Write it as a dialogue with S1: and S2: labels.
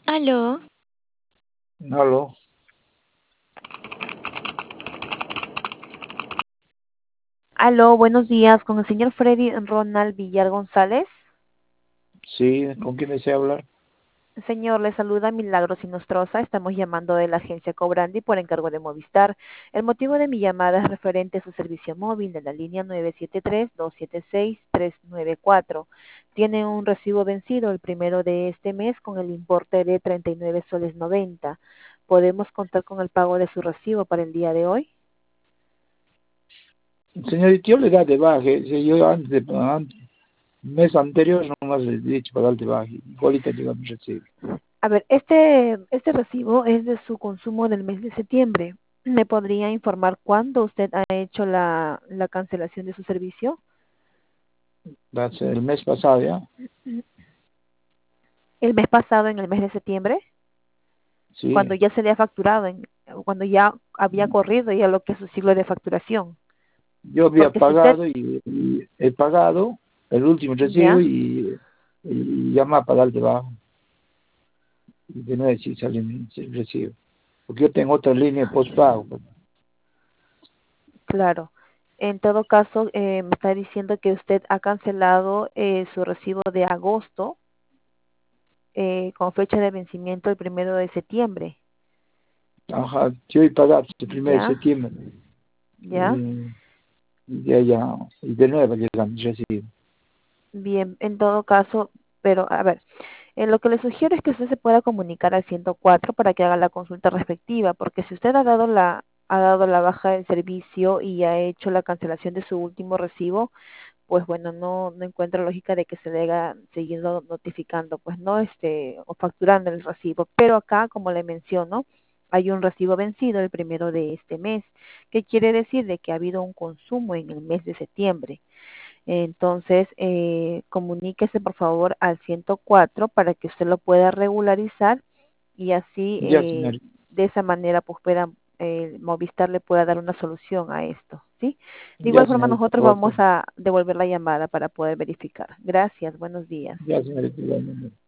S1: Aló,
S2: Aló,
S3: Aló, buenos días, con el señor Freddy Ronald Villar González.
S2: sí, ¿con quién desea hablar?
S3: Señor, le saluda Milagros Inostroza. Estamos llamando de la agencia Cobrandi por encargo de Movistar. El motivo de mi llamada es referente a su servicio móvil de la línea 973-276-394. Tiene un recibo vencido el primero de este mes con el importe de 39 soles 90. ¿Podemos contar con el pago de su recibo para el día de hoy?
S2: Señorita, yo le da de baja, yo mes anterior nomás le he dicho para dar de baja, igualita llega mi recibo.
S3: A ver, este recibo es de su consumo del mes de septiembre. ¿Me podría informar cuándo usted ha hecho la cancelación de su servicio?
S2: El mes pasado ya,
S3: ¿El mes pasado, en el mes de septiembre? Cuando
S2: sí,
S3: ya se le ha facturado, cuando ya había corrido ya lo que es su ciclo de facturación.
S2: yo había
S3: Porque si usted,
S2: pagado y he pagado el último recibo
S3: ya,
S2: y llama para dar de baja, y de nuevo sí sale el recibo, porque yo tengo otra línea de postpago, pues.
S3: claro. En todo caso, me está diciendo que usted ha cancelado su recibo de agosto con fecha de vencimiento el 1 de septiembre.
S2: Ajá, yo he pagado el 1 de
S3: Ya,
S2: septiembre,
S3: ya.
S2: y, y de nuevo llega mi recibo.
S3: Bien, en todo caso, pero a ver, lo que le sugiero es que usted se pueda comunicar al 104 para que haga la consulta respectiva, porque si usted ha dado la baja del servicio y ha hecho la cancelación de su último recibo, pues bueno, no encuentro lógica de que se le haga siguiendo notificando, pues no o facturando el recibo. Pero acá, como le menciono, hay un recibo vencido el primero de este mes, que quiere decir de que ha habido un consumo en el mes de septiembre. Entonces, comuníquese por favor al 104 para que usted lo pueda regularizar y así
S2: Ya, señorita,
S3: de esa manera pues pueda, Movistar le pueda dar una solución a esto, ¿sí? De
S2: ya,
S3: igual forma
S2: señorita,
S3: nosotros
S2: ok.
S3: vamos a devolver la llamada para poder verificar. Gracias, buenos días.
S2: Ya, señorita, igualmente.